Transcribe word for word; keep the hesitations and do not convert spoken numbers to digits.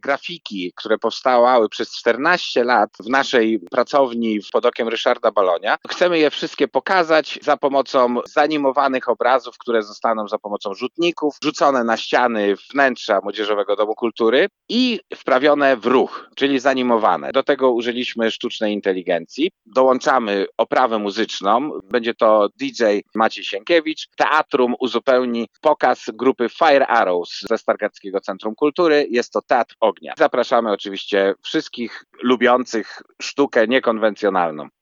grafiki, które powstawały przez czternaście lat w naszej pracowni pod okiem Ryszarda Balonia. Chcemy je wszystkie pokazać za pomocą zanimowanych obrazów, które zostaną za pomocą rzutników rzucone na ściany wnętrza Młodzieżowego Domu Kultury i wprawione w ruch, czyli zanimowane. Do tego użyliśmy sztucznej inteligencji. Dołączamy oprawę muzyczną. Będzie to D J Maciej Sienkiewicz. Teatrum uzupełni pokaz grupy Fire Arrows ze Stargardzkiego Centrum Kultury. Jest to Teatr Ognia. Zapraszamy oczywiście wszystkich lubiących sztukę niekonwencjonalną.